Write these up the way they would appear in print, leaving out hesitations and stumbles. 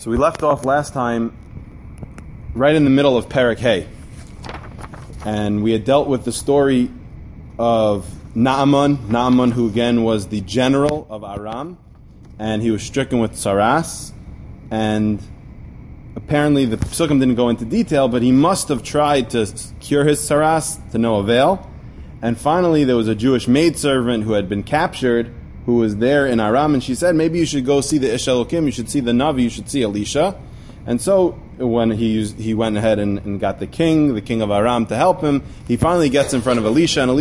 So we left off last time right in the middle of Perek Hay. And we had dealt with the story of Naaman, who again was the general of Aram, and he was stricken with Saras. And apparently the Psukim didn't go into detail, but he must have tried to cure his Saras to no avail. And finally there was a Jewish maidservant who had been captured, who was there in Aram, and she said, maybe you should go see the Ish Elokim, you should see the Navi, you should see Elisha. And so when he went ahead and got the king of Aram, to help him, he finally gets in front of Elisha, and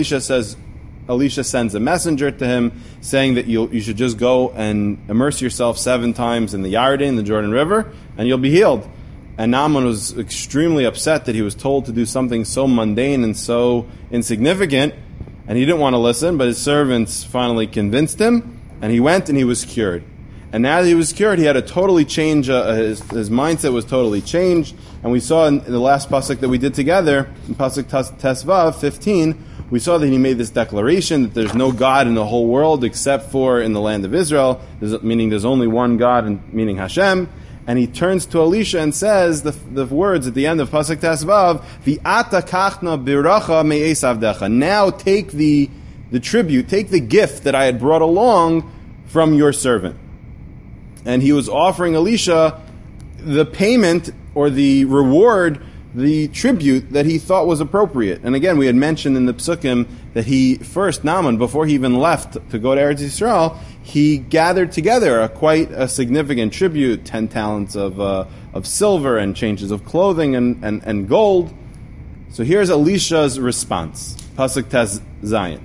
Elisha sends a messenger to him saying that you should just go and immerse yourself 7 times in the Yarden, the Jordan River, and you'll be healed. And Naaman was extremely upset that he was told to do something so mundane and so insignificant, and he didn't want to listen, but his servants finally convinced him, and he went and he was cured. And now that he was cured, he had a totally change, his mindset was totally changed, and we saw in the last pasuk that we did together, in pasuk Tesvav 15, we saw that he made this declaration that there's no God in the whole world except for in the land of Israel, meaning there's only one God, meaning Hashem. And he turns to Elisha and says the words at the end of pasuk Tesvav, V'ata kachna biracha me'es avdecha. Now take the tribute, take the gift that I had brought along from your servant. And he was offering Elisha the payment or the reward, the tribute that he thought was appropriate. And again, we had mentioned in the Psukim that Naaman, before he even left to go to Eretz Yisrael, he gathered together quite a significant tribute, 10 talents of silver and changes of clothing and gold. So here's Elisha's response. Pasuk Tes Zayin.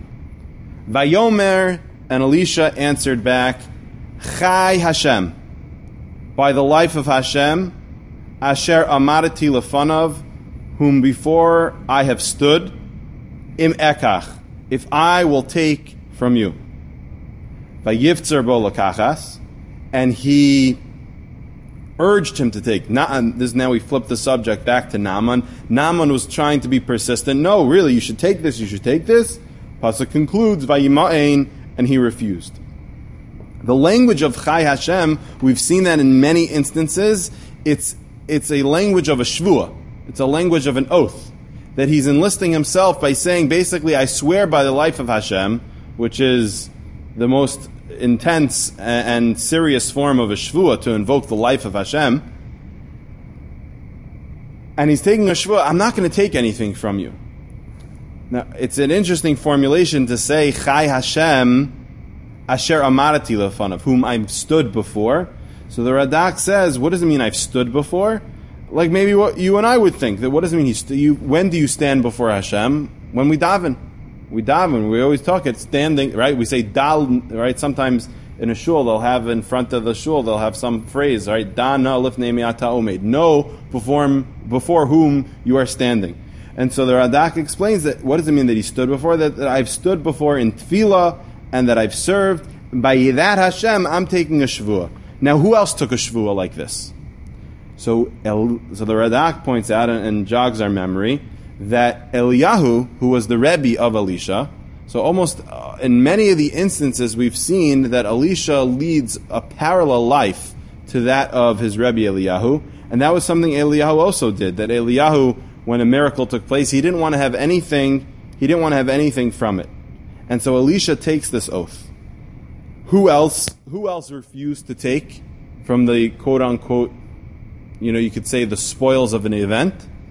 Vayomer, and Elisha answered back, Chai Hashem, by the life of Hashem, Asher amadati lefanav, whom before I have stood, im ekach, if I will take from you. Vayivtzer bo lakachas, and he urged him to take. Now we flip the subject back to Naaman. Naaman was trying to be persistent. No, really, you should take this, Pasuk concludes, Vayima'ain, and he refused. The language of Chai Hashem, we've seen that in many instances, it's a language of a shvuah. It's a language of an oath. That he's enlisting himself by saying, basically, I swear by the life of Hashem, which is the most intense and serious form of a shvuah, to invoke the life of Hashem. And he's taking a shvuah, I'm not going to take anything from you. Now, it's an interesting formulation to say, Chai Hashem, Asher amarati lefanav, whom I've stood before. So the Radak says, what does it mean I've stood before? Like maybe what you and I would think. That what does it mean? When do you stand before Hashem? When we daven. We daven. We always talk at standing, right? We say dal, right? Sometimes in a shul, they'll have in front of the shul, they'll have some phrase, right? Dana lifnei mi'ata omed. Know before whom you are standing. And so the Radak explains that, what does it mean that he stood before? That I've stood before in tefillah, and that I've served. By that Hashem, I'm taking a shvuah. Now, who else took a shvuah like this? So the Radak points out and jogs our memory that Eliyahu, who was the Rebbe of Elisha, so almost in many of the instances we've seen that Elisha leads a parallel life to that of his Rebbe Eliyahu, and that was something Eliyahu also did. That Eliyahu, when a miracle took place, he didn't want to have anything from it. And so Elisha takes this oath. Who else refused to take from the quote-unquote, you could say the spoils of an event?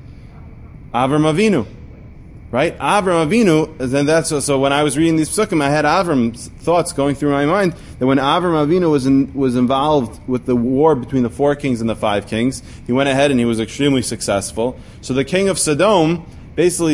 Avram Avinu. Right? Avram Avinu, and so when I was reading these psukim, I had Avram's thoughts going through my mind, that when Avram Avinu was involved with the war between the 4 kings and the 5 kings, he went ahead and he was extremely successful. So the king of Sodom basically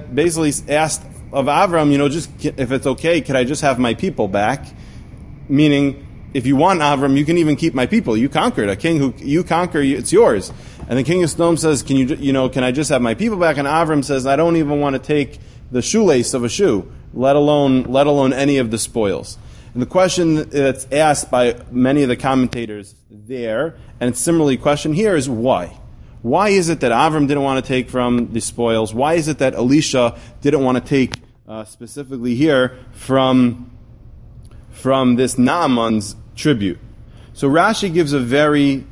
asked of Avram, just if it's okay, could I just have my people back? Meaning, if you want Avram, you can even keep my people. You conquered a king who you conquer, it's yours. And the king of Sodom says, can I just have my people back? And Avram says, I don't even want to take the shoelace of a shoe, let alone any of the spoils. And the question that's asked by many of the commentators there, and it's similarly questioned here, is why? Why is it that Avram didn't want to take from the spoils? Why is it that Elisha didn't want to take specifically here from this Naaman's tribute? So Rashi gives a very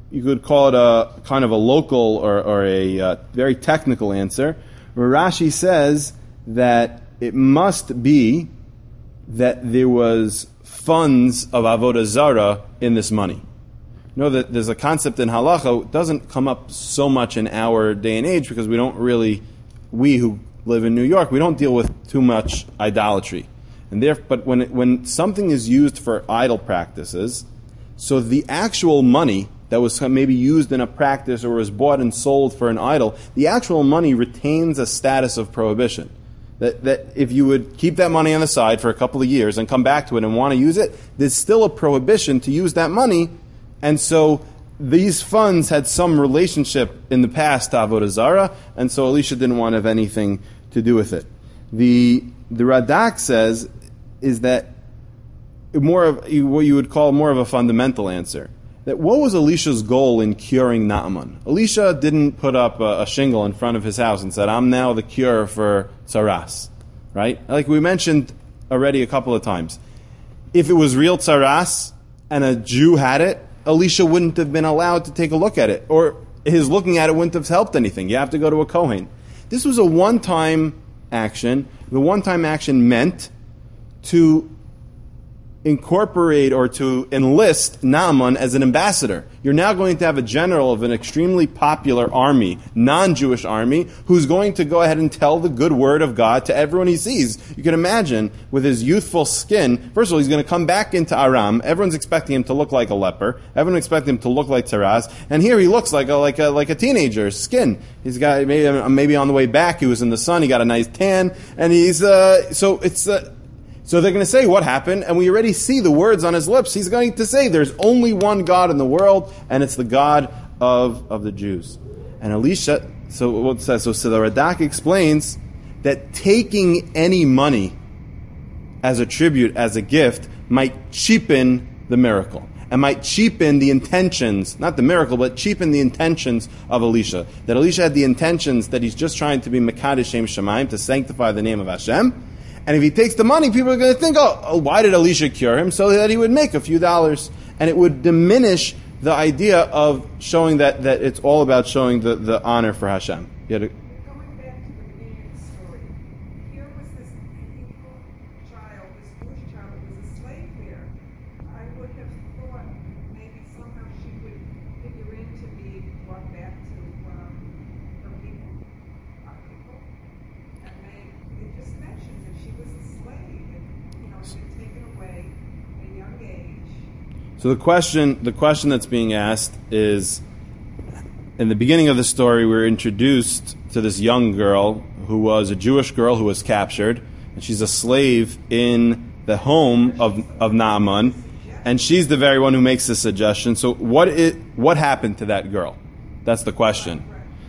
you could call it a kind of a local or a very technical answer. Rashi says that it must be that there was funds of avodah zara in this money. You know that there's a concept in halacha. It doesn't come up so much in our day and age because we who live in New York, we don't deal with too much idolatry. But when something is used for idol practices, so the actual money that was maybe used in a practice or was bought and sold for an idol, the actual money retains a status of prohibition. That if you would keep that money on the side for a couple of years and come back to it and want to use it, there's still a prohibition to use that money. And so these funds had some relationship in the past to avodah zara, and so Elisha didn't want to have anything to do with it. The Radak says is that more of what you would call more of a fundamental answer. That what was Elisha's goal in curing Naaman? Elisha didn't put up a shingle in front of his house and said, I'm now the cure for tsaras. Right? Like we mentioned already a couple of times. If it was real tsaras and a Jew had it, Elisha wouldn't have been allowed to take a look at it. Or his looking at it wouldn't have helped anything. You have to go to a Kohen. This was a one-time action. The one-time action meant to incorporate or to enlist Naaman as an ambassador. You're now going to have a general of an extremely popular army, non-Jewish army, who's going to go ahead and tell the good word of God to everyone he sees. You can imagine, with his youthful skin, first of all, he's going to come back into Aram. Everyone's expecting him to look like a leper. Everyone's expecting him to look like Taraz. And here he looks like a teenager's skin. He's got, maybe on the way back, he was in the sun, he got a nice tan, and so they're going to say, what happened? And we already see the words on his lips. He's going to say, there's only one God in the world, and it's the God of the Jews. And Elisha, so the Radak explains that taking any money as a tribute, as a gift, might cheapen the miracle. And might cheapen the intentions, not the miracle, but cheapen the intentions of Elisha. That Elisha had the intentions that he's just trying to be Mekadesh Shem Shamayim, to sanctify the name of Hashem. And if he takes the money, people are going to think, why did Elisha cure him? So that he would make a few dollars. And it would diminish the idea of showing that it's all about showing the honor for Hashem. Going back to the beginning of the story, here was this Hebrew child, this Jewish child, who was a slave there. I would have thought maybe somehow she would figure in to be brought back to her people. And it just mentions that she was a slave, and she'd been taken away at a young age. So the question that's being asked is, in the beginning of the story, we're introduced to this young girl who was a Jewish girl who was captured, and she's a slave in the home of Naaman, and she's the very one who makes this suggestion. So what happened to that girl? That's the question.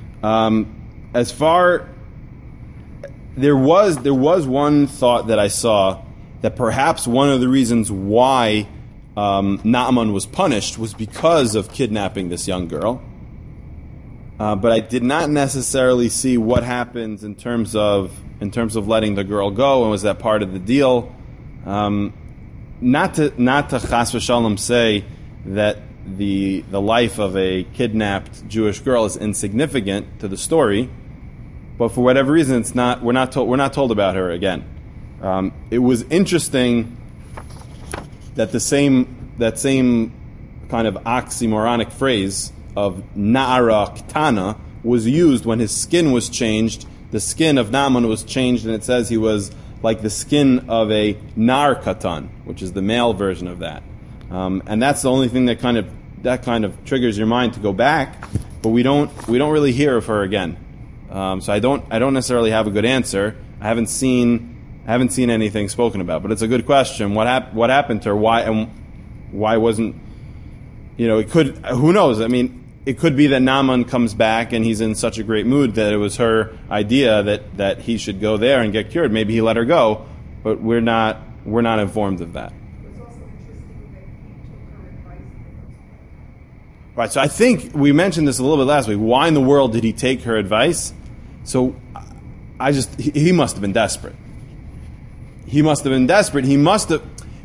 There was one thought that I saw that perhaps one of the reasons why Naaman was punished was because of kidnapping this young girl. But I did not necessarily see what happens in terms of letting the girl go, and was that part of the deal. Not to chas v'shalom say that the life of a kidnapped Jewish girl is insignificant to the story, but for whatever reason, we're not told about her again. It was interesting that that same kind of oxymoronic phrase of Na'ara Ktana was used when his skin was changed. The skin of Naaman was changed, and it says he was like the skin of a Nar Katan, which is the male version of that. And that's the only thing that kind of triggers your mind to go back. But we don't really hear of her again. So I don't necessarily have a good answer. I haven't seen anything spoken about. But it's a good question. What happened to her? Why wasn't? It could. Who knows? I mean, it could be that Naaman comes back and he's in such a great mood that it was her idea that he should go there and get cured. Maybe he let her go, but we're not informed of that. It was also interesting that he took her advice in the first place. Right. So I think we mentioned this a little bit last week. Why in the world did he take her advice? So he must have been desperate. He must have been desperate.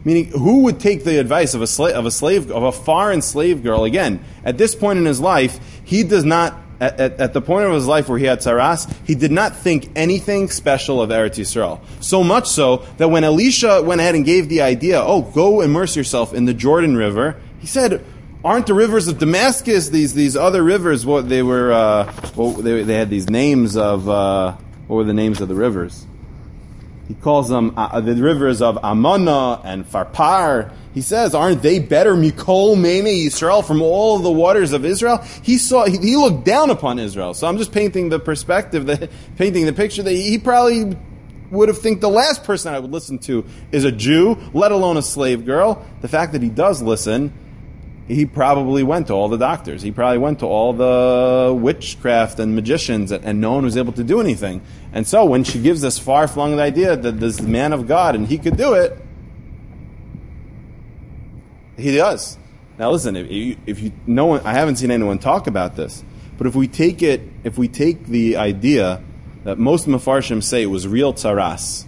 Meaning, who would take the advice of a foreign slave girl? Again, at this point in his life, he does not, at the point of his life where he had tzaras, he did not think anything special of Eretz Yisrael. So much so that when Elisha went ahead and gave the idea, go immerse yourself in the Jordan River, he said, aren't the rivers of Damascus, these other rivers, they had these names of, what were the names of the rivers? He calls them the rivers of Amana and Farpar. He says, aren't they better Mikol Meme Yisrael from all of the waters of Israel? He looked down upon Israel. So I'm just painting the perspective, painting the picture that he probably would have think the last person I would listen to is a Jew, let alone a slave girl. The fact that he does listen, he probably went to all the doctors. He probably went to all the witchcraft and magicians, and no one was able to do anything. And so when she gives this far-flung idea that this man of God and he could do it, he does. Now listen, I haven't seen anyone talk about this, but if we take the idea that most Mefarshim say it was real tzaras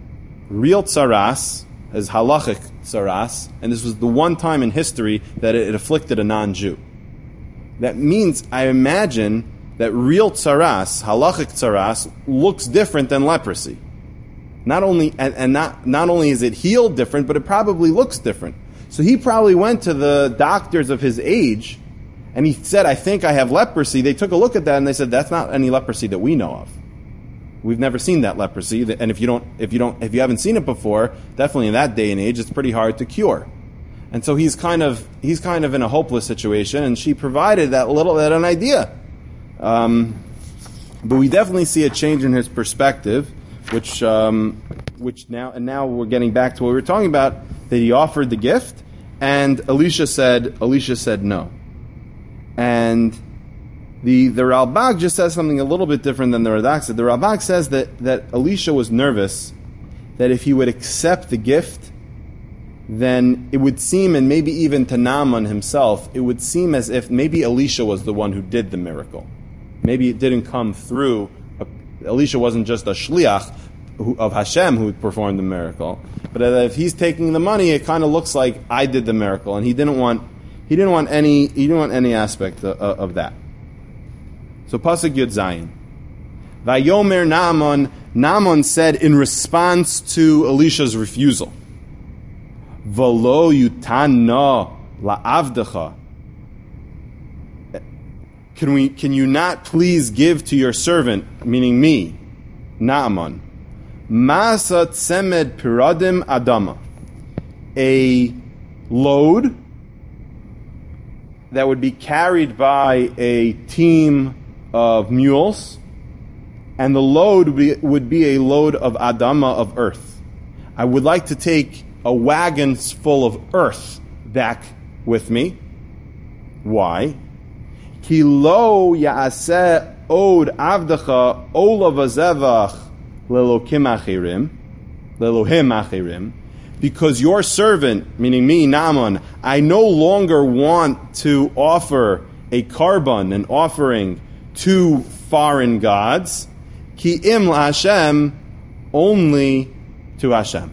as halachic tzaras, and this was the one time in history that it afflicted a non-Jew. That means, I imagine, that real tzaras, halachic tzaras, looks different than leprosy. Not only is it healed different, but it probably looks different. So he probably went to the doctors of his age, and he said, I think I have leprosy. They took a look at that, and they said, that's not any leprosy that we know of. We've never seen that leprosy, and if you haven't seen it before, definitely in that day and age, it's pretty hard to cure. And so he's kind of in a hopeless situation, and she provided an idea. But we definitely see a change in his perspective, which now we're getting back to what we were talking about, that he offered the gift, and Elisha said no. And the Ralbag just says something a little bit different than the Radak said. The Ralbag says that Elisha was nervous that if he would accept the gift, then it would seem, and maybe even to Naaman himself, it would seem as if maybe Elisha was the one who did the miracle. Maybe it didn't come through. Elisha wasn't just a shliach of Hashem who performed the miracle, but if he's taking the money, it kind of looks like I did the miracle, and he didn't want any aspect of that. So Pasuk Yud Zayin. Vayomer Naaman said in response to Elisha's refusal, V'lo yutanna la'avdecha. Can you not please give to your servant, meaning me, Naaman, Masa tzemed piradim adama, a load that would be carried by a team of mules, and the load would be a load of adama, of earth. I would like to take a wagon full of earth back with me. Why? Ki lo ya'aseh od avdecha olav hazevach lelohim achirim, because your servant, meaning me, Naaman, I no longer want to offer a korban, an offering, to foreign gods. Ki im laHashem, only to Hashem.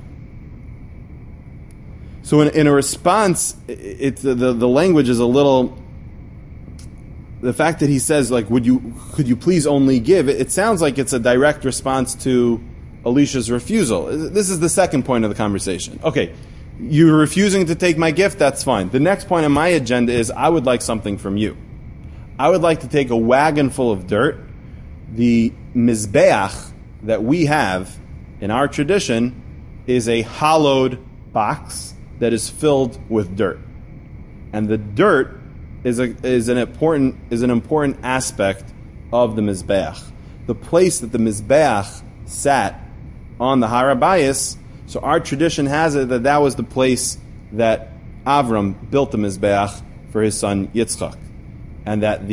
So in a response, the language is a little. The fact that he says, like, could you please only give? It sounds like it's a direct response to Elisha's refusal. This is the second point of the conversation. Okay, you're refusing to take my gift, that's fine. The next point on my agenda is I would like something from you. I would like to take a wagon full of dirt. The mizbeach that we have in our tradition is a hollowed box that is filled with dirt. And the dirt is an important aspect of the mizbeach. The place that the mizbeach sat on the Har HaBayis, so our tradition has it that was the place that Avram built the mizbeach for his son Yitzchak, and that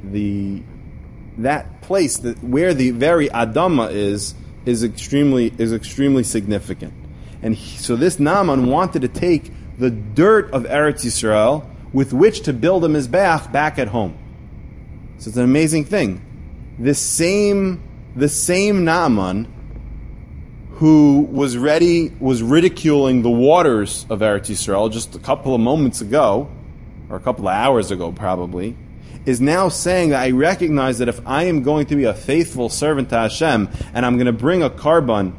that place where the very Adama is extremely significant. And so this Naaman wanted to take the dirt of Eretz Yisrael with which to build a mizbeach back at home. So it's an amazing thing. The same Naaman who was ridiculing the waters of Eretz Yisrael just a couple of moments ago, or a couple of hours ago probably, is now saying that I recognize that if I am going to be a faithful servant to Hashem, and I'm going to bring a korban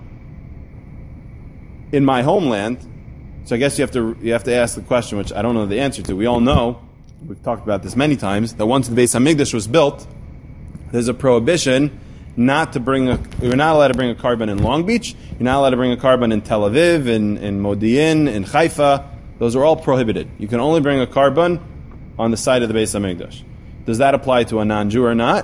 in my homeland, so I guess you have to ask the question, which I don't know the answer to. We all know, we've talked about this many times, that once the Beis Hamikdash was built, there's a prohibition you're not allowed to bring a korban in Long Beach, you're not allowed to bring a korban in Tel Aviv, in Modi'in, in Haifa. Those are all prohibited. You can only bring a korban on the side of the Beis Hamikdash. Does that apply to a non-Jew or not?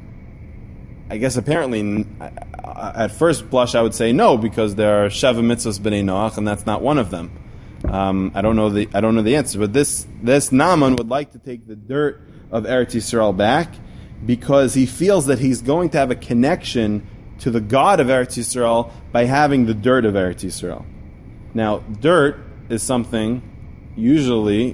I guess apparently, at first blush, I would say no, because there are Sheva Mitzvahs B'nai Noach, and that's not one of them. I don't know the answer, but this Naaman would like to take the dirt of Eretz Yisrael back, because he feels that he's going to have a connection to the God of Eretz Yisrael by having the dirt of Eretz Yisrael. Now, dirt is something. Usually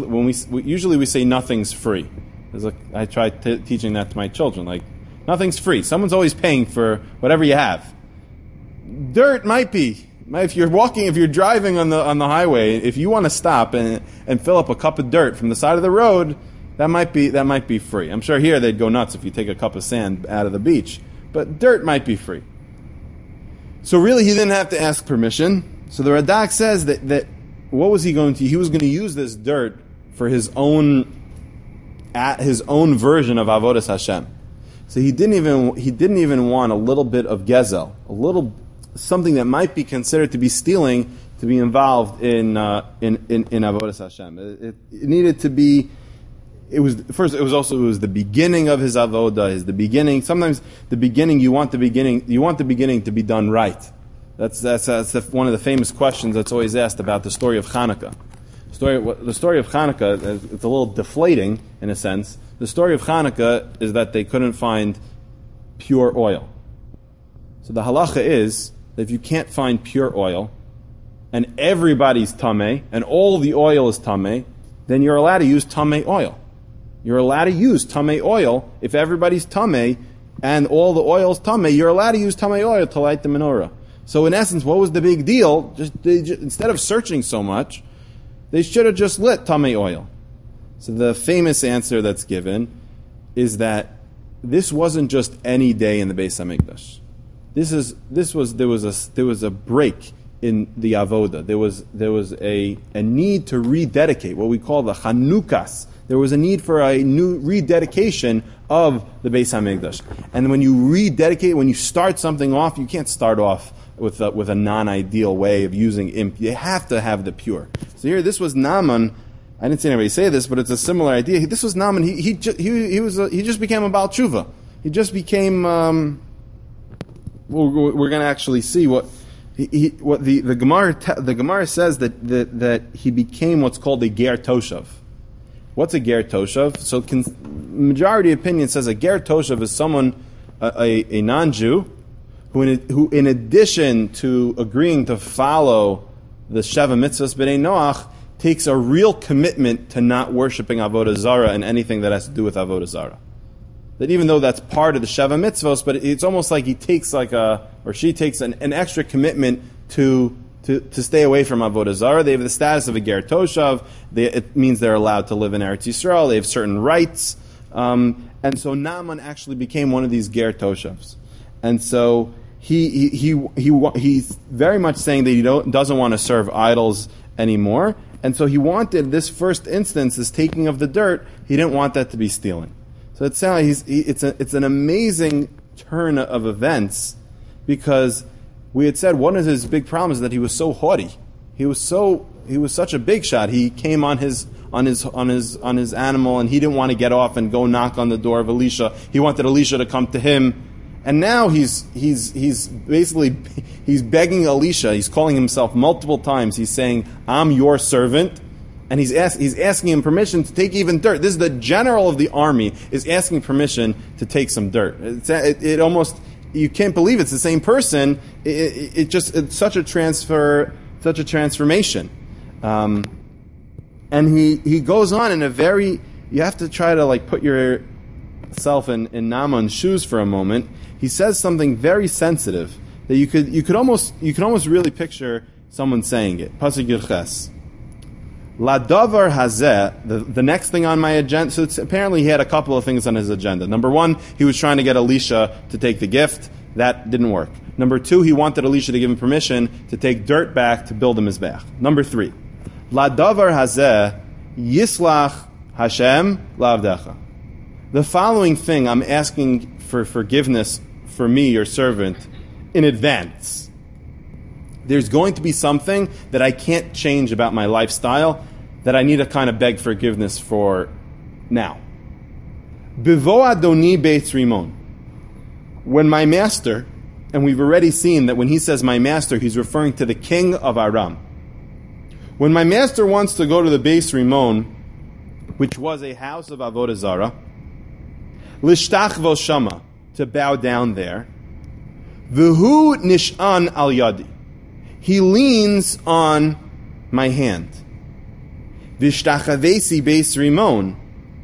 we say nothing's free. I try teaching that to my children. Like, nothing's free. Someone's always paying for whatever you have. Dirt might be. If you're driving on the highway, if you want to stop and fill up a cup of dirt from the side of the road, that might be free. I'm sure here they'd go nuts if you take a cup of sand out of the beach. But dirt might be free. So really, he didn't have to ask permission. So the Radak says that what was he going to? He was going to use this dirt for his own version of Avodas Hashem. So he didn't even want a little bit of gezel, something that might be considered to be stealing, to be involved in Avodas Hashem. It needed to be. It was the beginning of his avodah. The beginning. Sometimes the beginning you want the beginning to be done right. That's one of the famous questions that's always asked about the story of Hanukkah. The story of Hanukkah, it's a little deflating in a sense. The story of Hanukkah is that they couldn't find pure oil. So the halacha is that if you can't find pure oil, and everybody's tameh, and all the oil is tameh, then you're allowed to use tameh oil. You're allowed to use tameh oil if everybody's tameh and all the oil is tameh. You're allowed to use tameh oil to light the menorah. So in essence, what was the big deal? Instead of searching so much, they should have just lit tameh oil. So the famous answer that's given is that this wasn't just any day in the Beis Hamikdash. There was a break in the avoda. There was a need to rededicate, what we call the Chanukas. There was a need for a new rededication of the Beis Hamikdash. And when you rededicate, when you start something off, you can't start off with a non-ideal way of using imp. You have to have the pure. So here, this was Naaman. I didn't see anybody say this, but it's a similar idea. This was Naaman. He just became a Baal Tshuva. He just became. We're going to actually see what the Gemara says that he became what's called a Ger Toshav. What's a Ger Toshav? So majority opinion says a Ger Toshav is someone, a non-Jew, who in addition to agreeing to follow the Sheva Mitzvahs B'nai Noach, takes a real commitment to not worshiping Avodah Zarah and anything that has to do with Avodah Zarah. That even though that's part of the Sheva Mitzvahs, but it's almost like he takes she takes an extra commitment to stay away from Avodah Zarah. They have the status of a Ger Toshav. It means they're allowed to live in Eretz Yisrael. They have certain rights. And so Naaman actually became one of these Ger Toshavs. And so he's very much saying that he doesn't want to serve idols anymore. And so he wanted this first instance, this taking of the dirt, he didn't want that to be stealing. So it's an amazing turn of events, because we had said one of his big problems is that he was so haughty. He was such a big shot. He came on his animal, and he didn't want to get off and go knock on the door of Elisha. He wanted Elisha to come to him. And now he's begging Elisha. He's calling himself multiple times. He's saying, "I'm your servant," and he's asking him permission to take even dirt. This is the general of the army is asking permission to take some dirt. It almost, you can't believe it's the same person. It's such a transformation. And he goes on in a very, you have to try to put yourself in Naaman's shoes for a moment. He says something very sensitive, that you could almost really picture someone saying it. Pasuk Yud Ches. La davar hazeh, the next thing on my agenda, so apparently he had a couple of things on his agenda. Number one, he was trying to get Elisha to take the gift. That didn't work. Number two, he wanted Elisha to give him permission to take dirt back to build a mizbeach. Number three, La davar hazeh yislach Hashem la'avdecha. The following thing I'm asking for forgiveness for me, your servant, in advance. There's going to be something that I can't change about my lifestyle that I need to kind of beg forgiveness for now. Bivo Adoni Beitz Rimon. When my master, and we've already seen that when he says my master, he's referring to the king of Aram. When my master wants to go to the Beis Rimon, which was a house of Avodah Zarah, Lishtach vo Shama, to bow down there, V'hu Nishan al Yadi. He leans on my hand. Vishtachavesi Beis Rimon.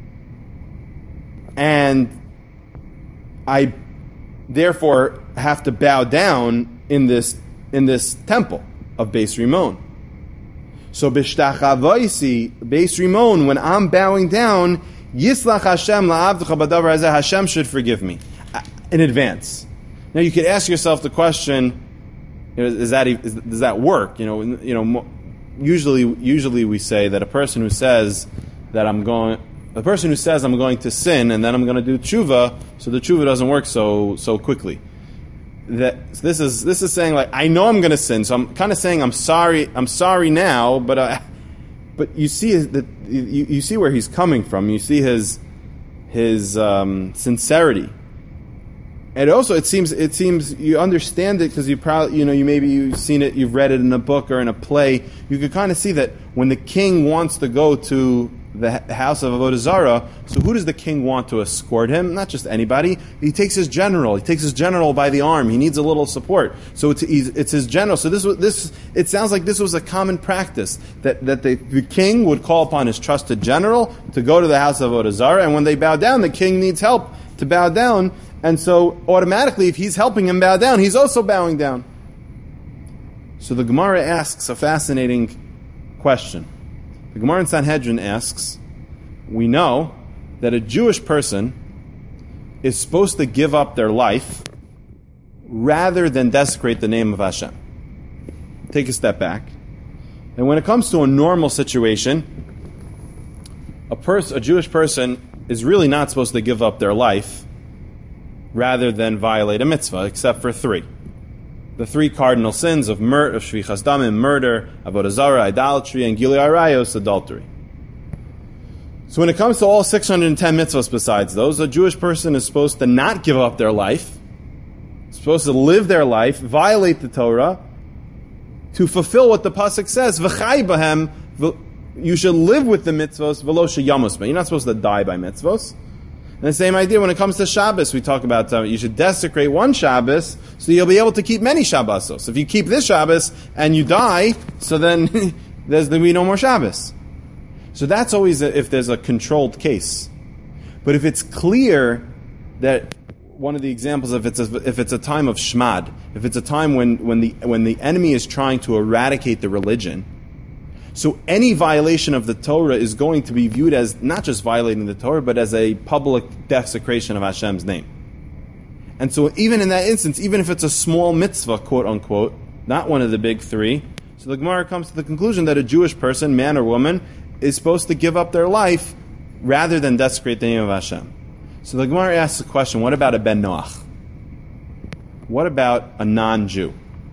And I therefore have to bow down in this temple of Beis Rimon. So Bishtachavesi Beis Rimon, when I'm bowing down, Yislach Hashem la'avdecha b'davar hazeh, Hashem should forgive me in advance. Now you could ask yourself the question, does that work? Usually we say that a person who says I'm going to sin and then I'm going to do tshuva, so the tshuva doesn't work so quickly. This is saying, like, I know I'm going to sin, so I'm kind of saying I'm sorry now, but you see that you see where he's coming from. You see his sincerity. And also, it seems you understand it because you've seen it, you've read it in a book or in a play. You could kind of see that when the king wants to go to the house of Avodah Zarah, so who does the king want to escort him? Not just anybody. He takes his general. He takes his general by the arm. He needs a little support. So it's his general. So it sounds like this was a common practice that the king would call upon his trusted general to go to the house of Avodah Zarah, and when they bow down, the king needs help to bow down. And so, automatically, if he's helping him bow down, he's also bowing down. So the Gemara asks a fascinating question. The Gemara in Sanhedrin asks, we know that a Jewish person is supposed to give up their life rather than desecrate the name of Hashem. Take a step back. And when it comes to a normal situation, a Jewish person is really not supposed to give up their life rather than violate a mitzvah, except for three. The three cardinal sins of shvichas damim, murder, avodah zarah, idolatry, and gilui arayos, adultery. So when it comes to all 610 mitzvahs besides those, a Jewish person is supposed to not give up their life, supposed to live their life, violate the Torah, to fulfill what the pasuk says, v'chai bahem, you should live with the mitzvahs, v'lo sheyamus. You're not supposed to die by mitzvahs. And the same idea when it comes to Shabbos. We talk about you should desecrate one Shabbos so you'll be able to keep many Shabbosos. If you keep this Shabbos and you die, so then there's be no more Shabbos. So that's always if there's a controlled case. But if it's clear that one of the examples, if it's a time of shmad, if it's a time when the enemy is trying to eradicate the religion, so any violation of the Torah is going to be viewed as not just violating the Torah, but as a public desecration of Hashem's name. And so even in that instance, even if it's a small mitzvah, quote unquote, not one of the big three, so the Gemara comes to the conclusion that a Jewish person, man or woman, is supposed to give up their life rather than desecrate the name of Hashem. So the Gemara asks the question, what about a Ben Noach? What about a non-Jew?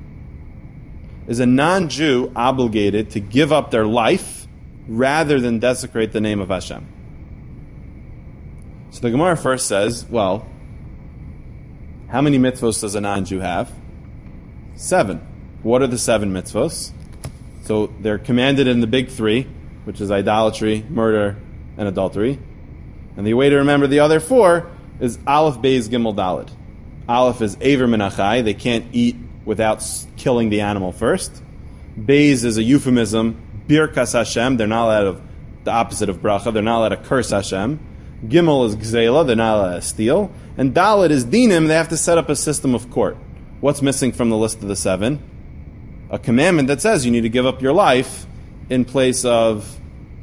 Is a non-Jew obligated to give up their life rather than desecrate the name of Hashem? So the Gemara first says, well, how many mitzvos does a non-Jew have? 7. What are the 7 mitzvos? So they're commanded in the big 3, which is idolatry, murder, and adultery. And the way to remember the other 4 is Aleph, Beis, Gimel, Daled. Aleph is Aver Menachai. They can't eat without killing the animal first. Beis is a euphemism. Birkas Hashem. They're not allowed the opposite of bracha. They're not allowed to curse Hashem. Gimel is Gzela. They're not allowed to steal. And Daled is Dinim. They have to set up a system of court. What's missing from the list of the 7? A commandment that says you need to give up your life in place of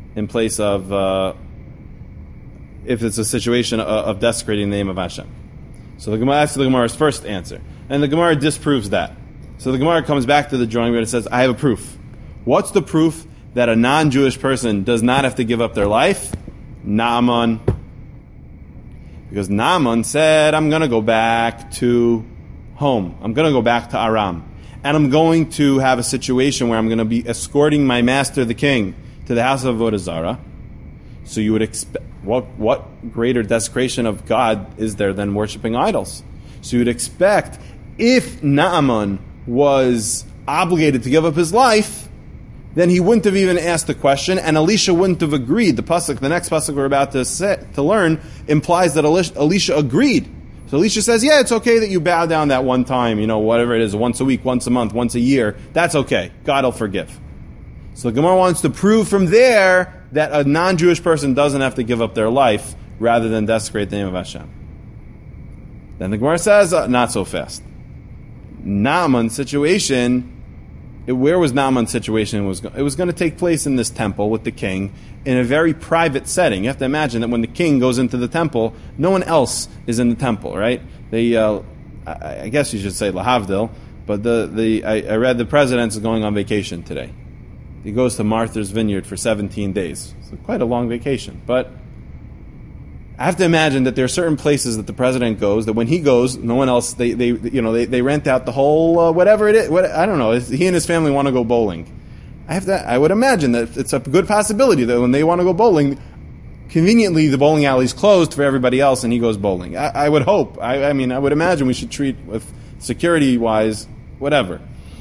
if it's a situation of desecrating the name of Hashem. So the Gemara asks the Gemara's first answer, and the Gemara disproves that. So the Gemara comes back to the drawing board and says, I have a proof. What's the proof that a non-Jewish person does not have to give up their life? Naaman. Because Naaman said, I'm going to go back to home. I'm going to go back to Aram. And I'm going to have a situation where I'm going to be escorting my master, the king, to the house of Avodah Zarah. So you would expect, what greater desecration of God is there than worshiping idols? So you would expect, if Naaman was obligated to give up his life, then he wouldn't have even asked the question, and Elisha wouldn't have agreed. The next pasuk we're about to learn, implies that Elisha agreed. So Elisha says, yeah, it's okay that you bow down that one time, whatever it is, once a week, once a month, once a year. That's okay. God will forgive. So the Gemara wants to prove from there that a non-Jewish person doesn't have to give up their life rather than desecrate the name of Hashem. Then the Gemara says, not so fast. Naaman's situation, where was Naaman's situation? It was going to take place in this temple with the king in a very private setting. You have to imagine that when the king goes into the temple, no one else is in the temple, right? I guess you should say lahavdil, but I read the president is going on vacation today. He goes to Martha's Vineyard for 17 days. It's quite a long vacation. But I have to imagine that there are certain places that the president goes that when he goes, no one else. They rent out the whole whatever it is. I don't know. He and his family want to go bowling. I would imagine that it's a good possibility that when they want to go bowling, conveniently the bowling alley is closed for everybody else, and he goes bowling. I would hope. I would imagine we should treat with security wise, whatever.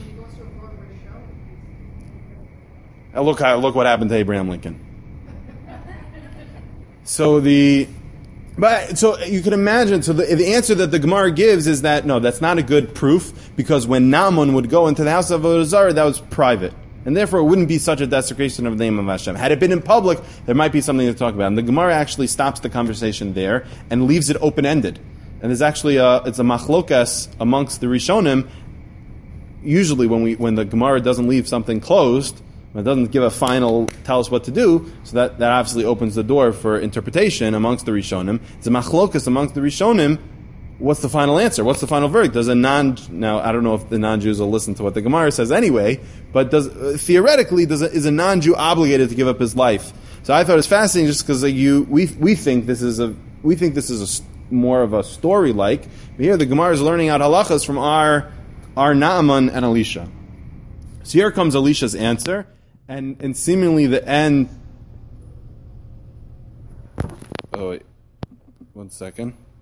Look what happened to Abraham Lincoln. So you can imagine. So the answer that the Gemara gives is that no, that's not a good proof, because when Naaman would go into the house of Avodah Zarah, that was private, and therefore it wouldn't be such a desecration of the name of Hashem. Had it been in public, there might be something to talk about. And the Gemara actually stops the conversation there and leaves it open-ended. And there's actually it's a machlokas amongst the Rishonim. Usually, when the Gemara doesn't leave something closed, it doesn't give a final, tell us what to do, so that obviously opens the door for interpretation amongst the Rishonim. It's a machlokas amongst the Rishonim. What's the final answer? What's the final verdict? Now, I don't know if the non-Jews will listen to what the Gemara says anyway, but theoretically, is a non-Jew obligated to give up his life? So I thought it was fascinating just because we think this is more of a story like, but here the Gemara is learning out halachas from our Naaman and Elisha. So here comes Elisha's answer. And seemingly the end... Oh, wait. 1 second.